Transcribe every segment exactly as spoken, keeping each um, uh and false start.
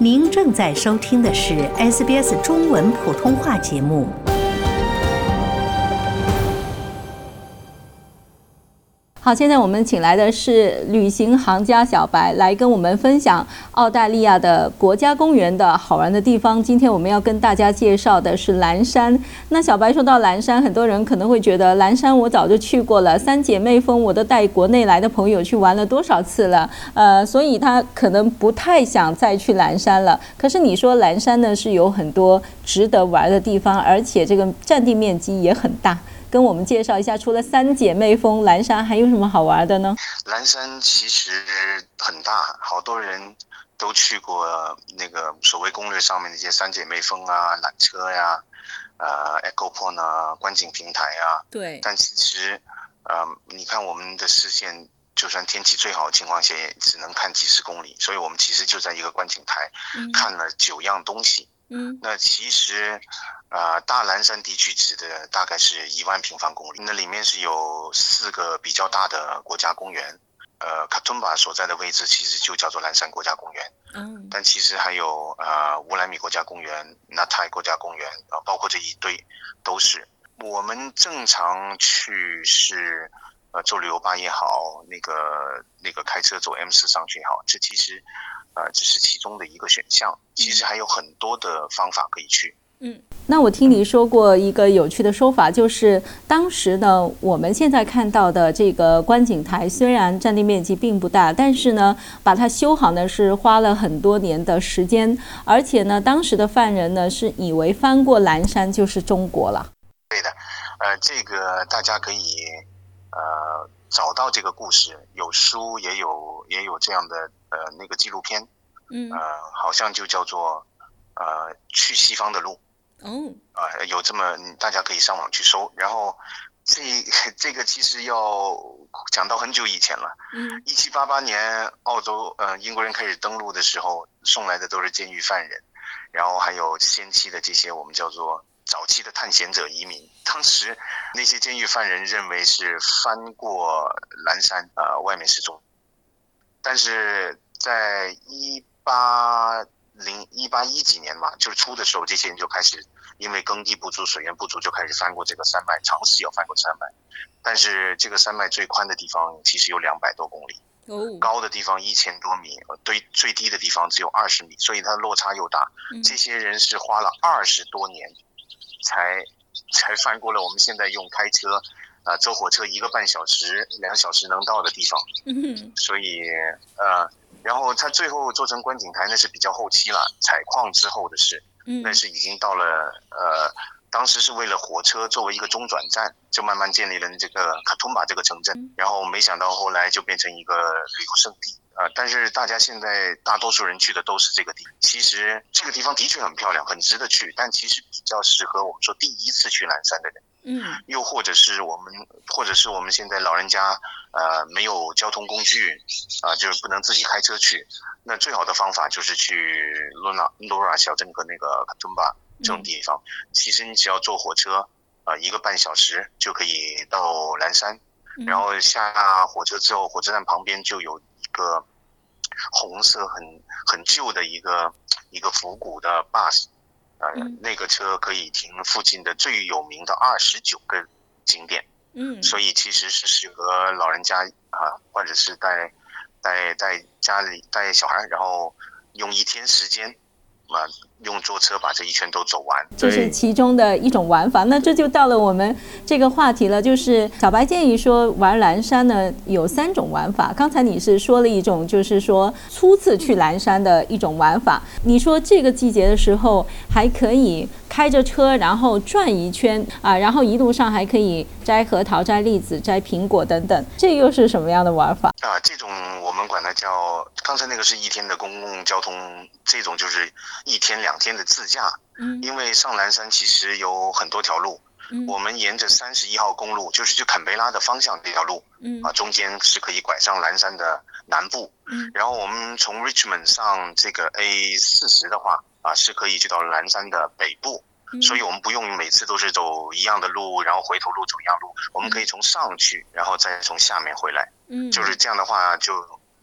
您正在收听的是 S B S 中文普通话节目。 好，现在我们请来的是旅行行家小白，来跟我们分享澳大利亚的国家公园的好玩的地方。今天我们要跟大家介绍的是蓝山。那小白说到蓝山，很多人可能会觉得蓝山我早就去过了，三姐妹峰我都带国内来的朋友去玩了多少次了，呃，所以他可能不太想再去蓝山了。可是你说蓝山呢是有很多值得玩的地方，而且这个占地面积也很大。跟我们介绍一下，除了三姐妹峰，蓝山还有什么好玩的呢？ 蓝山其实很大，好多人都去过那个所谓攻略上面的一些三姐妹峰啊、缆车呀、呃 Echo Point 啊、观景平台啊。 对。 但其实，呃，你看我们的视线，就算天气最好的情况下，也只能看几十公里，所以我们其实就在一个观景台、嗯、看了九样东西。嗯，那其实，呃，大蓝山地区指的大概是一万平方公里，那里面是有四个比较大的国家公园，呃，卡图巴所在的位置其实就叫做蓝山国家公园，嗯，但其实还有呃乌兰米国家公园、纳泰国家公园啊、呃，包括这一堆都是。我们正常去是呃坐旅游巴也好，那个那个开车走 M 四 上去也好，这其实。呃，只是其中的一个选项，其实还有很多的方法可以去。 嗯，那我听你说过一个有趣的说法，就是当时呢，我们现在看到的这个观景台虽然占地面积并不大，但是呢，把它修好呢是花了很多年的时间，而且呢，当时的犯人呢是以为翻过蓝山就是中国了。 对的，呃，这个大家可以呃找到这个故事，有书也有也有这样的呃那个纪录片。嗯，呃，好像就叫做呃去西方的路，哦，啊、呃，有这么大家可以上网去搜。然后这这个其实要讲到很久以前了，嗯，一七八八年澳洲呃英国人开始登陆的时候，送来的都是监狱犯人，然后还有先期的这些我们叫做早期的探险者移民。当时那些监狱犯人认为是翻过蓝山，呃，外面是中，但是在一八零一八一几年吧，就是初的时候，这些人就开始因为耕地不足、水源不足，就开始翻过这个山脉，尝试要翻过山脉。但是这个山脉最宽的地方其实有两百多公里，哦，高的地方一千多米，对，最低的地方只有二十米，所以它落差又大。嗯、这些人是花了二十多年才才翻过了我们现在用开车。啊，坐火车一个半小时、两个小时能到的地方，嗯，所以呃，然后他最后做成观景台，那是比较后期了，采矿之后的事，嗯，那是已经到了呃，当时是为了火车作为一个中转站，就慢慢建立了这个卡图巴这个城镇，然后没想到后来就变成一个旅游胜地。呃，但是大家现在大多数人去的都是这个地方。其实这个地方的确很漂亮，很值得去，但其实比较适合我们说第一次去蓝山的人。嗯，又或者是我们，或者是我们现在老人家，呃，没有交通工具，啊、呃，就是不能自己开车去。那最好的方法就是去罗纳罗拉小镇和那个卡图巴这种地方。嗯、其实你只要坐火车，啊、呃，一个半小时就可以到蓝山。嗯、然后下火车之后，火车站旁边就有一个红色很很旧的一个一个复古的 bus。呃，嗯、那个车可以停附近的最有名的二十九个景点，嗯，所以其实是适合老人家啊，或者是带带带家里带小孩，然后用一天时间，啊，用坐车把这一圈都走完， 这是其中的一种玩法。那这就到了我们这个话题了，就是小白建议说玩蓝山呢有三种玩法。刚才你是说了一种，就是说初次去蓝山的一种玩法。你说这个季节的时候还可以开着车，然后转一圈啊，然后一路上还可以摘核桃、摘栗子、摘苹果等等，这又是什么样的玩法啊？这种我们管它叫，刚才那个是一天的公共交通，这种就是一天两天的自驾。嗯，因为上蓝山其实有很多条路，嗯，我们沿着三十一号公路，就是去坎贝拉的方向这条路，嗯，啊，中间是可以拐上蓝山的南部，嗯，然后我们从 Richmond 上这个 A 四十 的话，啊，是可以去到蓝山的北部。嗯、所以我们不用每次都是走一样的路，然后回头路走一样路，我们可以从上去，然后再从下面回来。嗯，就是这样的话就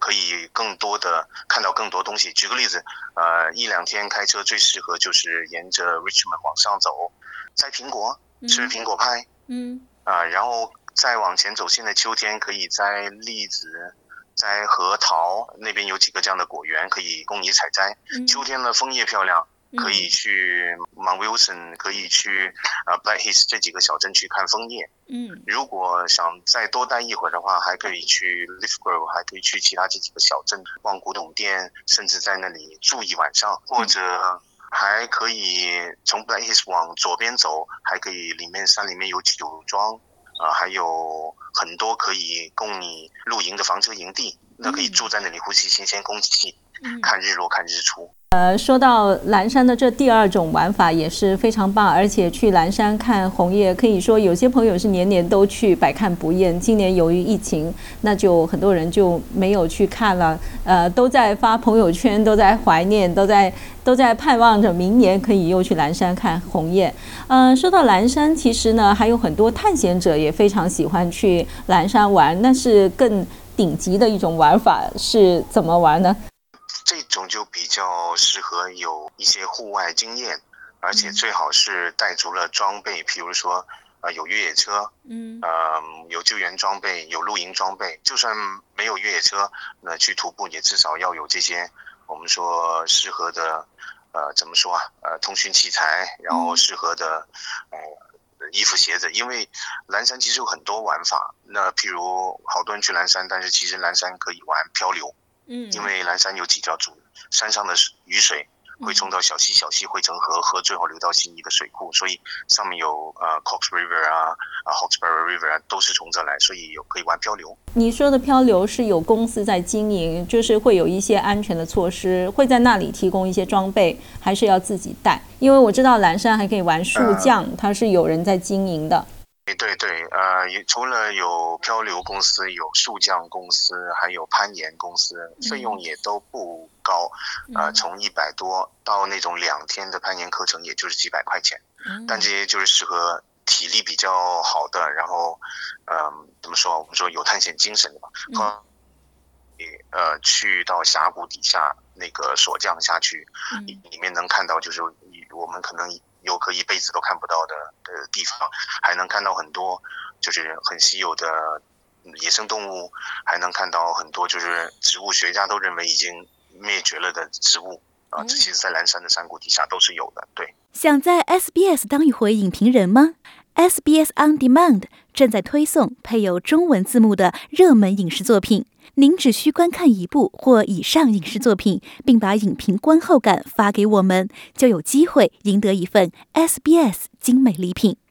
可以更多的看到更多东西。举个例子，呃，一两天开车最适合就是沿着 Richmond 往上走，摘苹果，吃苹果派，嗯，啊、呃，然后再往前走，现在秋天可以摘栗子。摘核桃，那边有几个这样的果园可以供你采摘。嗯、秋天的枫叶漂亮，可以去 Mount Wilson， 可以去呃 Blackheath 这几个小镇去看枫叶。嗯，如果想再多待一会儿的话，还可以去 Leaf Grove， 还可以去其他这几个小镇逛古董店，甚至在那里住一晚上，或者还可以从 Blackheath 往左边走，还可以里面山里面有酒庄。啊、呃，还有很多可以供你露营的房车营地，那可以住在那里呼吸新鲜空气，嗯、看日落看日出。 呃，说到蓝山的这第二种玩法也是非常棒，而且去蓝山看红叶，可以说有些朋友是年年都去，百看不厌。今年由于疫情，那就很多人就没有去看了，呃，都在发朋友圈，都在怀念，都在都在盼望着明年可以又去蓝山看红叶。呃，说到蓝山，其实呢还有很多探险者也非常喜欢去蓝山玩，那是更顶级的一种玩法，是怎么玩呢？ 这种就比较适合有一些户外经验，而且最好是带足了装备，比如说呃有越野车，嗯，呃有救援装备，有露营装备。就算没有越野车，那去徒步也至少要有这些我们说适合的呃怎么说啊呃通讯器材，然后适合的呃衣服鞋子。因为蓝山其实有很多玩法，那譬如好多人去蓝山，但是其实蓝山可以玩漂流。嗯，因为蓝山有几条主山上的雨水会冲到小溪，小溪汇成河，河最后流到悉尼的水库，所以上面有呃 Cox River 啊、啊 Hawkesbury River 啊，都是从这来，所以有可以玩漂流。 你说的漂流是有公司在经营，就是会有一些安全的措施，会在那里提供一些装备，还是要自己带？因为我知道蓝山还可以玩树降，呃、它是有人在经营的。 对对，呃，除了有漂流公司，有树降公司，还有攀岩公司，费用也都不高，呃，从一百多到那种两天的攀岩课程，也就是几百块钱。但这些就是适合体力比较好的，然后，嗯、呃，怎么说？我们说有探险精神的吧。嗯呃，去到峡谷底下那个索降下去，里面能看到就是我们可能游客一辈子都看不到的的地方，还能看到很多就是很稀有的野生动物，还能看到很多就是植物学家都认为已经灭绝了的植物啊，这些在蓝山的山谷底下都是有的。对， 想在 S B S 当一回影评人吗？ S B S On Demand 正在推送配有中文字幕的热门影视作品，您只需观看一部或以上影视作品，并把影评观后感发给我们，就有机会赢得一份 S B S 精美礼品。